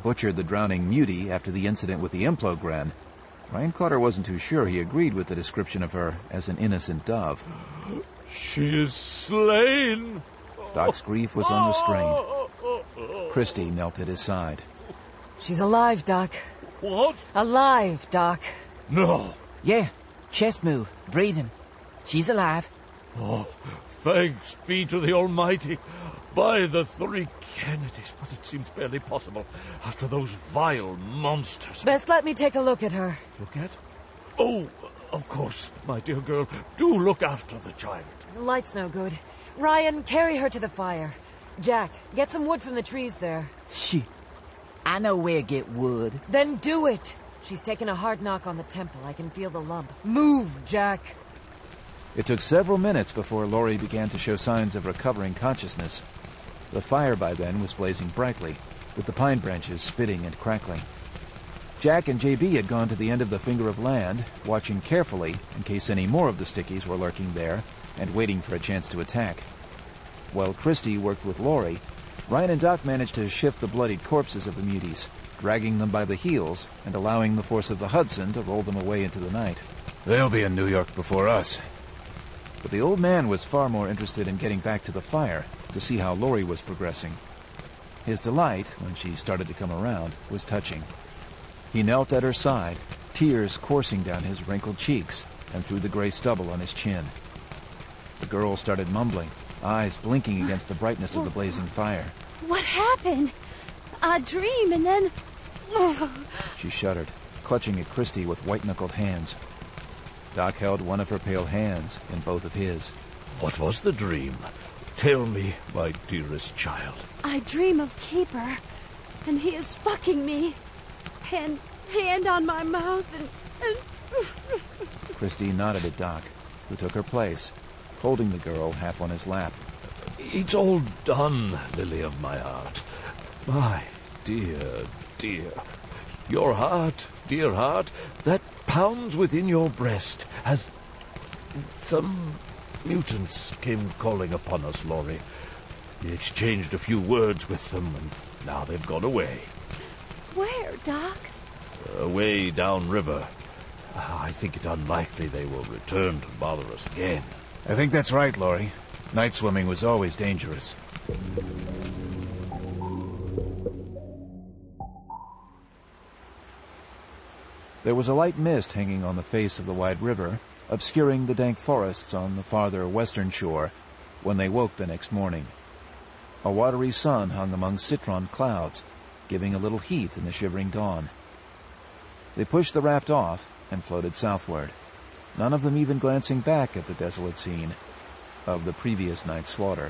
butchered the drowning Mutie after the incident with the Implogren, Ryan Cotter wasn't too sure he agreed with the description of her as an innocent dove. She is slain! Doc's grief was unrestrained. Christy knelt at his side. She's alive, Doc. What? Alive, Doc. No. Yeah, chest move, breathing. She's alive. Oh, thanks be to the Almighty. By the three Kennedys, but it seems barely possible after those vile monsters. Best let me take a look at her. Look at? Oh, of course, my dear girl. Do look after the child. Light's no good. Ryan, carry her to the fire. Jack, get some wood from the trees there. Shit. I know where to get wood. Then do it. She's taken a hard knock on the temple. I can feel the lump. Move, Jack. It took several minutes before Laurie began to show signs of recovering consciousness. The fire by then was blazing brightly, with the pine branches spitting and crackling. Jack and JB had gone to the end of the finger of land, watching carefully in case any more of the Stickies were lurking there and waiting for a chance to attack. While Christy worked with Laurie, Ryan and Doc managed to shift the bloodied corpses of the Muties, dragging them by the heels and allowing the force of the Hudson to roll them away into the night. They'll be in New York before us. But the old man was far more interested in getting back to the fire to see how Laurie was progressing. His delight, when she started to come around, was touching. He knelt at her side, tears coursing down his wrinkled cheeks and through the gray stubble on his chin. The girl started mumbling, eyes blinking against the brightness of the blazing fire. What happened? A dream, and then... She shuddered, clutching at Christy with white-knuckled hands. Doc held one of her pale hands in both of his. What was the dream? Tell me, my dearest child. I dream of Keeper, and he is fucking me. Hand on my mouth, and... Christy nodded at Doc, who took her place, holding the girl half on his lap. It's all done, Lily of my heart. My dear, dear. Your heart, dear heart, that pounds within your breast as some mutants came calling upon us, Laurie. We exchanged a few words with them, and now they've gone away. Where, Doc? Away downriver. I think it unlikely they will return to bother us again. I think that's right, Laurie. Night swimming was always dangerous. There was a light mist hanging on the face of the wide river, obscuring the dank forests on the farther western shore, when they woke the next morning. A watery sun hung among citron clouds, giving a little heat in the shivering dawn. They pushed the raft off and floated southward, none of them even glancing back at the desolate scene of the previous night's slaughter.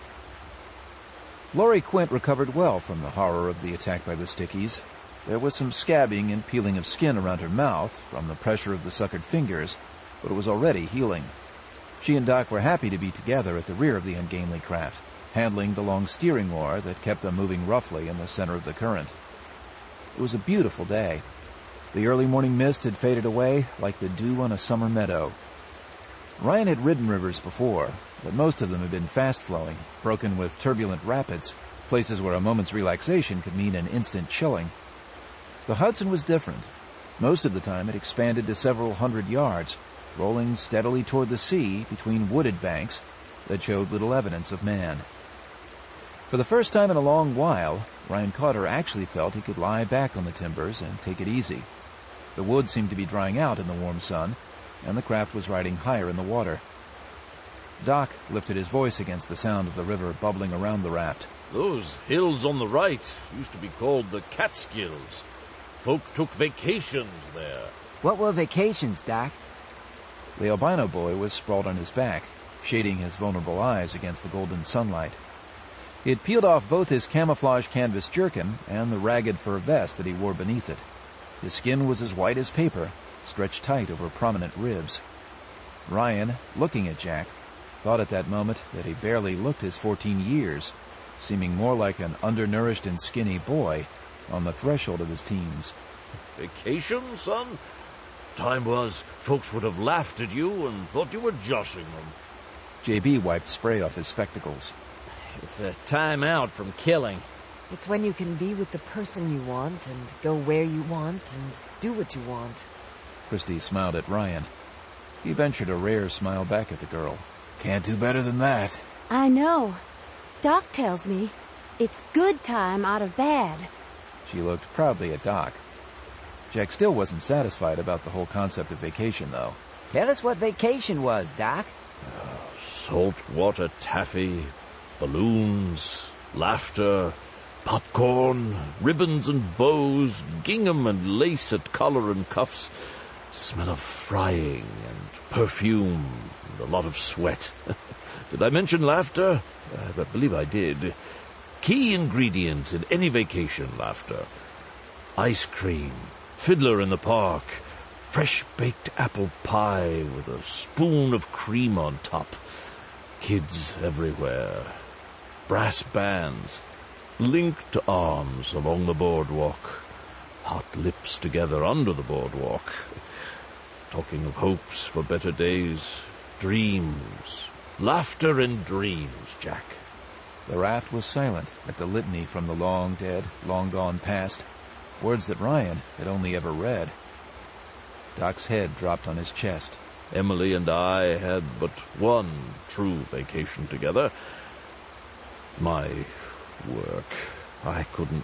Laurie Quint recovered well from the horror of the attack by the Stickies. There was some scabbing and peeling of skin around her mouth from the pressure of the suckered fingers, but it was already healing. She and Doc were happy to be together at the rear of the ungainly craft, handling the long steering oar that kept them moving roughly in the center of the current. It was a beautiful day. The early morning mist had faded away like the dew on a summer meadow. Ryan had ridden rivers before, but most of them had been fast-flowing, broken with turbulent rapids, places where a moment's relaxation could mean an instant chilling. The Hudson was different. Most of the time it expanded to several hundred yards, rolling steadily toward the sea between wooded banks that showed little evidence of man. For the first time in a long while, Ryan Cotter actually felt he could lie back on the timbers and take it easy. The wood seemed to be drying out in the warm sun, and the craft was riding higher in the water. Doc lifted his voice against the sound of the river bubbling around the raft. Those hills on the right used to be called the Catskills. Folk took vacations there. What were vacations, Doc? The albino boy was sprawled on his back, shading his vulnerable eyes against the golden sunlight. He had peeled off both his camouflage canvas jerkin and the ragged fur vest that he wore beneath it. His skin was as white as paper, stretched tight over prominent ribs. Ryan, looking at Jack, thought at that moment that he barely looked his 14 years, seeming more like an undernourished and skinny boy on the threshold of his teens. Vacation, son? Time was, folks would have laughed at you and thought you were joshing them. JB wiped spray off his spectacles. It's a time out from killing. It's when you can be with the person you want and go where you want and do what you want. Christy smiled at Ryan. He ventured a rare smile back at the girl. Can't do better than that. I know. Doc tells me it's good time out of bad. She looked proudly at Doc. Jack still wasn't satisfied about the whole concept of vacation, though. Tell us what vacation was, Doc. Saltwater taffy, balloons, laughter, popcorn, ribbons and bows, gingham and lace at collar and cuffs, smell of frying and perfume, and a lot of sweat. Did I mention laughter? I believe I did. Key ingredient in any vacation, laughter. Ice cream, fiddler in the park, fresh-baked apple pie with a spoon of cream on top, kids everywhere, brass bands, linked arms along the boardwalk, hot lips together under the boardwalk, talking of hopes for better days, dreams, laughter and dreams, Jack. The raft was silent at the litany from the long dead, long gone past, words that Ryan had only ever read. Doc's head dropped on his chest. Emily and I had but one true vacation together. My work. I couldn't...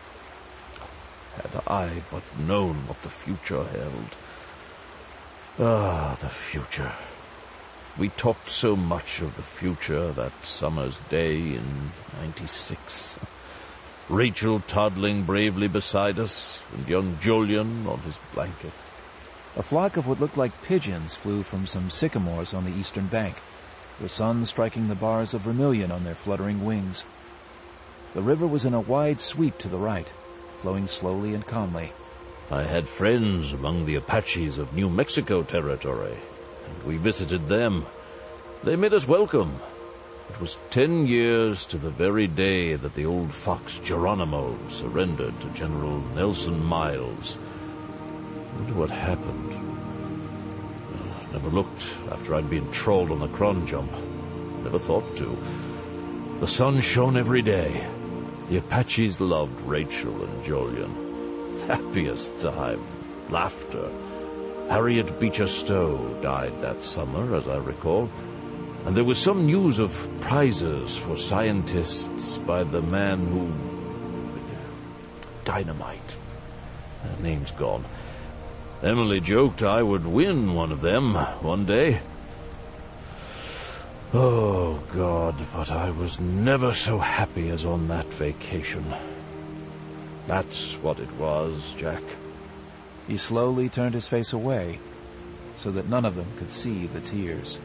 Had I but known what the future held. Ah, the future. We talked so much of the future that summer's day in '96. Rachel toddling bravely beside us, and young Julian on his blanket. A flock of what looked like pigeons flew from some sycamores on the eastern bank, the sun striking the bars of vermilion on their fluttering wings. The river was in a wide sweep to the right, flowing slowly and calmly. I had friends among the Apaches of New Mexico territory, and we visited them. They made us welcome. It was 10 years to the very day that the old fox Geronimo surrendered to General Nelson Miles. I wonder what happened. I never looked after I'd been trawled on the Cron Jump. Never thought to. The sun shone every day. The Apaches loved Rachel and Julian. Happiest time. Laughter. Harriet Beecher Stowe died that summer, as I recall. And there was some news of prizes for scientists by the man who... Dynamite. Her name's gone. Emily joked I would win one of them one day. Oh, God, but I was never so happy as on that vacation. That's what it was, Jack. He slowly turned his face away, so that none of them could see the tears.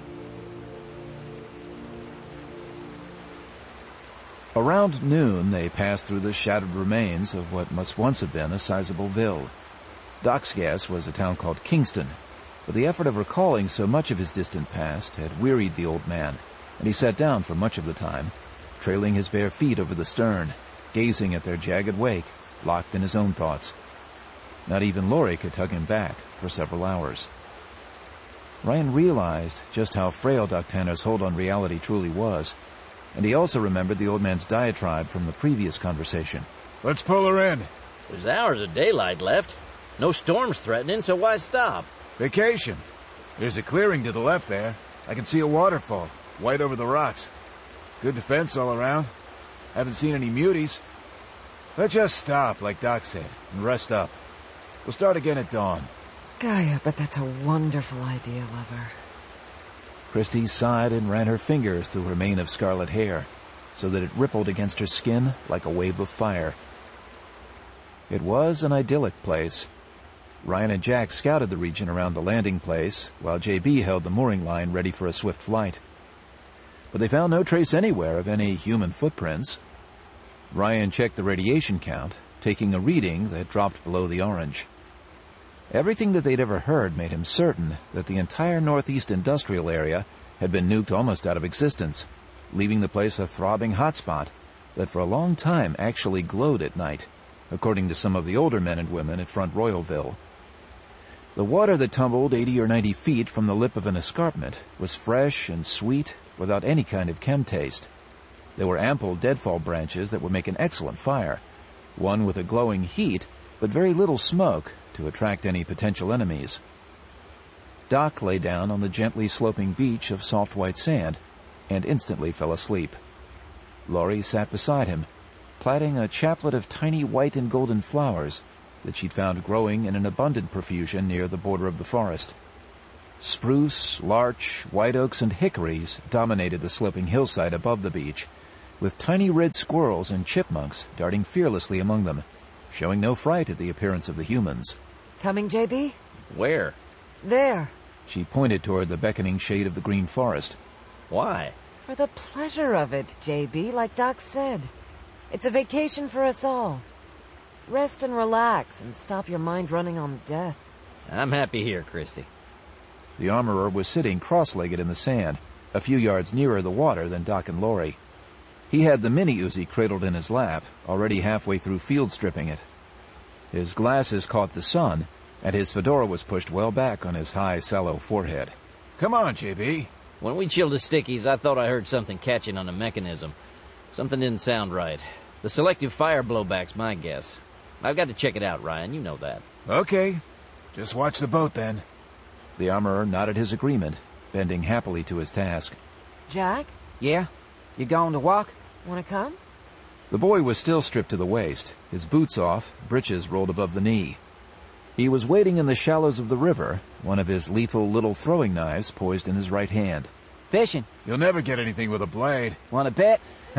Around noon, they passed through the shattered remains of what must once have been a sizable ville. Doc's guess was a town called Kingston, but the effort of recalling so much of his distant past had wearied the old man, and he sat down for much of the time, trailing his bare feet over the stern, gazing at their jagged wake, locked in his own thoughts. Not even Laurie could tug him back for several hours. Ryan realized just how frail Doc Tanner's hold on reality truly was, and he also remembered the old man's diatribe from the previous conversation. Let's pull her in. There's hours of daylight left. No storms threatening, so why stop? Vacation. There's a clearing to the left there. I can see a waterfall, white over the rocks. Good defense all around. Haven't seen any muties. Let's just stop, like Doc said, and rest up. We'll start again at dawn. Gaia, but that's a wonderful idea, lover. Christy sighed and ran her fingers through her mane of scarlet hair, so that it rippled against her skin like a wave of fire. It was an idyllic place. Ryan and Jack scouted the region around the landing place, while JB held the mooring line ready for a swift flight. But they found no trace anywhere of any human footprints. Ryan checked the radiation count, taking a reading that dropped below the orange. Everything that they'd ever heard made him certain that the entire northeast industrial area had been nuked almost out of existence, leaving the place a throbbing hotspot that for a long time actually glowed at night, according to some of the older men and women at Front Royalville. The water that tumbled 80 or 90 feet from the lip of an escarpment was fresh and sweet without any kind of chem taste. There were ample deadfall branches that would make an excellent fire, one with a glowing heat, but very little smoke to attract any potential enemies. Doc lay down on the gently sloping beach of soft white sand and instantly fell asleep. Laurie sat beside him, plaiting a chaplet of tiny white and golden flowers that she'd found growing in an abundant profusion near the border of the forest. Spruce, larch, white oaks, and hickories dominated the sloping hillside above the beach, with tiny red squirrels and chipmunks darting fearlessly among them, showing no fright at the appearance of the humans. Coming, JB? Where? There. She pointed toward the beckoning shade of the green forest. Why? For the pleasure of it, JB, like Doc said. It's a vacation for us all. Rest and relax and stop your mind running on death. I'm happy here, Christy. The armorer was sitting cross-legged in the sand, a few yards nearer the water than Doc and Laurie. He had the mini-Uzi cradled in his lap, already halfway through field stripping it. His glasses caught the sun, and his fedora was pushed well back on his high, sallow forehead. Come on, JB. When we chilled the stickies, I thought I heard something catching on the mechanism. Something didn't sound right. The selective fire blowback's my guess. I've got to check it out, Ryan. You know that. Okay. Just watch the boat, then. The armorer nodded his agreement, bending happily to his task. Jack, Yeah? You going to walk? wanna come? The boy was still stripped to the waist, his boots off, breeches rolled above the knee. He was wading in the shallows of the river, one of his lethal little throwing knives poised in his right hand. Fishing. You'll never get anything with a blade. Want to bet?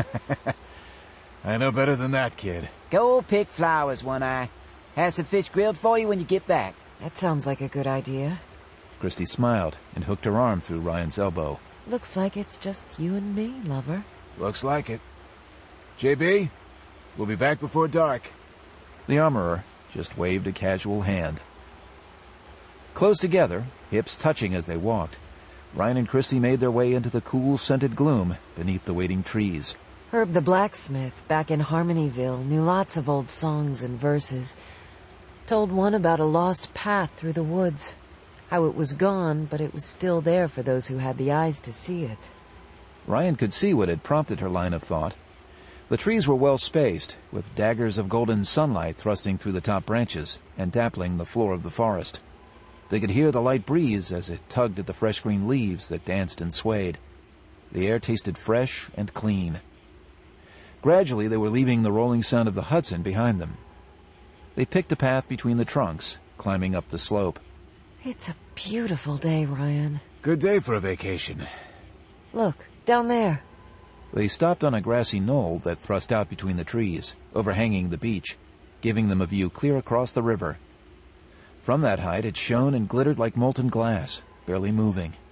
I know better than that, kid. Go pick flowers, One Eye. Have some fish grilled for you when you get back. That sounds like a good idea. Christy smiled and hooked her arm through Ryan's elbow. Looks like it's just you and me, lover. Looks like it. JB, we'll be back before dark. The armorer just waved a casual hand. Close together, hips touching as they walked, Ryan and Christy made their way into the cool, scented gloom beneath the waiting trees. Herb the blacksmith, back in Harmonyville, knew lots of old songs and verses. Told one about a lost path through the woods. How it was gone, but it was still there for those who had the eyes to see it. Ryan could see what had prompted her line of thought. The trees were well spaced, with daggers of golden sunlight thrusting through the top branches and dappling the floor of the forest. They could hear the light breeze as it tugged at the fresh green leaves that danced and swayed. The air tasted fresh and clean. Gradually, they were leaving the rolling sound of the Hudson behind them. They picked a path between the trunks, climbing up the slope. It's a beautiful day, Ryan. Good day for a vacation. Look, down there. They stopped on a grassy knoll that thrust out between the trees, overhanging the beach, giving them a view clear across the river. From that height, it shone and glittered like molten glass, barely moving.